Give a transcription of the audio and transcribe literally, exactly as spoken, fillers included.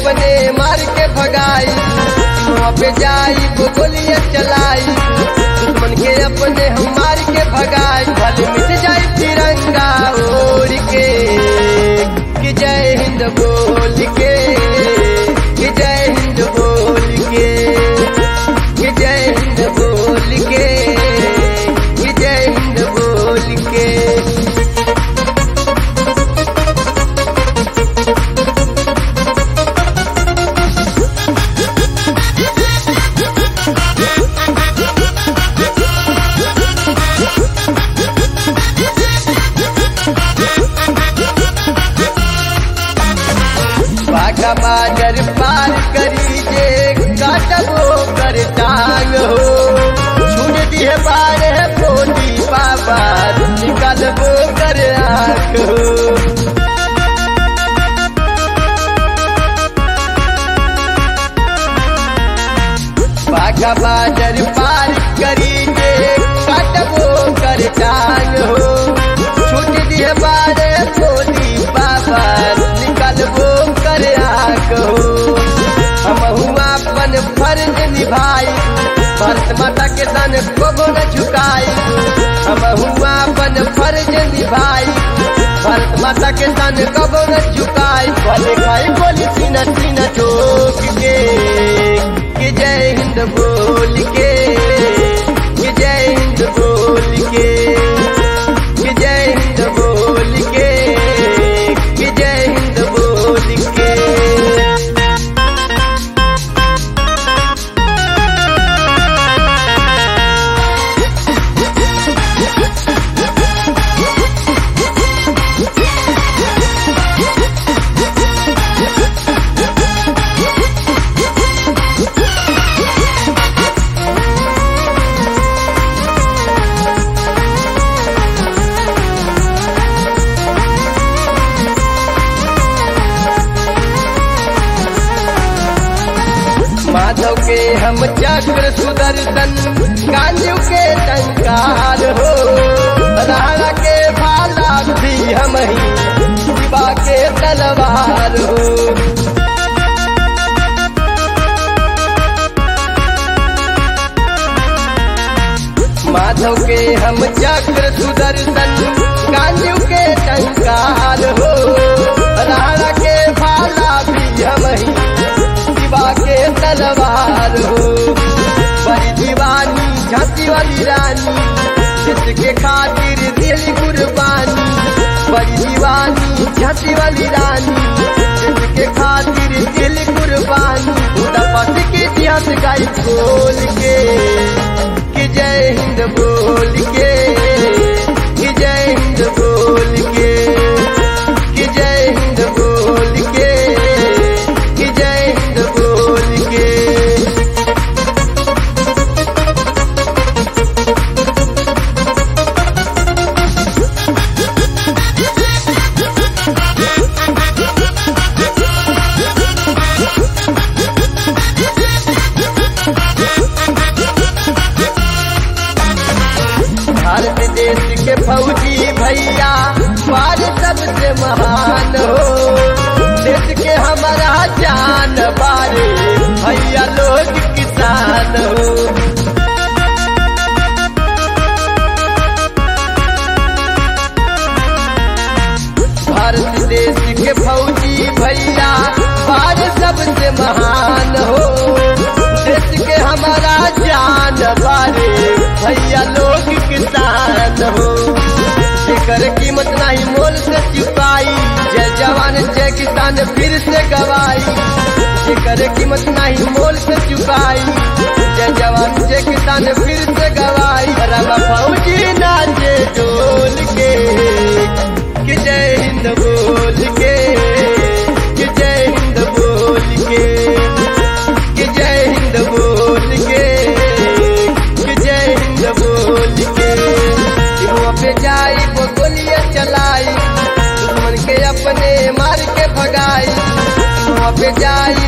अपने मार के भगाई, वहाँ पे जाई वो गोलियां चलाई, दुश्मन के अपने हम मार के भगाई। भले मिट जाए तिरंगा ओढ़ के, कि जय हिंद बोल के, कि जय हिंद बोल के, कि जय हिंद बोल के, कि जय हिंद बोल के। बाघा बाजार पार करी जे काटबो कर टांग हो, छूट दिए बारे मोदी बाबा निकालबो कर आँख हो। बाघा बाजार पार करी जे काटबो कर टांग हो, छूट दिए बारे मोदी बाबा निकालबो कर आँख हो। हम हुआ अपन फर्ज निभाई, भारत माता के सन को न झुकाई। हम हुआ अपन फर्ज निभाई, भारत माता के सन कबो न झुकाई। भले खाई बोली सीना सीना ठोक के, कि जय हिंद बोल के, कि जय हिंद बोल के, कि जय हिंद बोल के, कि जय हिंद बोल के। माधव के हम चक्र सुदर्शन, गांधी के टंकार हो, राणा के भाला भी हम ही, शिवा के तलवार हो। माधव के हम चक्र सुदर्शन, गांधी के टंकार हो, राणा के भाला भी हम ही, शिवा के तलवार हो। बड़ी दीवानी झांसी वाली रानी, जिसके खातिर दिल कुर्बानी। बड़ी दीवानी झांसी वाली रानी, जिसके खातिर दिल कुर्बानी। उदापत के इतिहास गाई खोल के, कि जय हिंद बोल के, कि जय हिंद बोल के, कि जय हिंद बोल के, कि जय हिंद बोल के। भारत देश के फौजी भैया बार सबसे महान हो, देश के हमारा जान बारे भैया लोग किसान हो। भारत देश के फौजी भैया बार सबसे महान हो, देश के हमारा जान बारे भैया लोग किसान हो। जेकर कीमत नहीं मोल से चुकाई, जय जवान जय किसान फिर से गवाई। जेकर कीमत नहीं मोल से चुकाई, जय जवान जय किसान फिर से गवाई। रवा फौजी नाचे डोल के, कि जय हिंद बोल के, कि जय हिंद बोल के, कि जय हिंद बोल के, कि जय हिंद बोल के। वहाँ पे जाई वो गोलियां चलाई, दुश्मन के अपने मार के भगाई। वहाँ पे जाई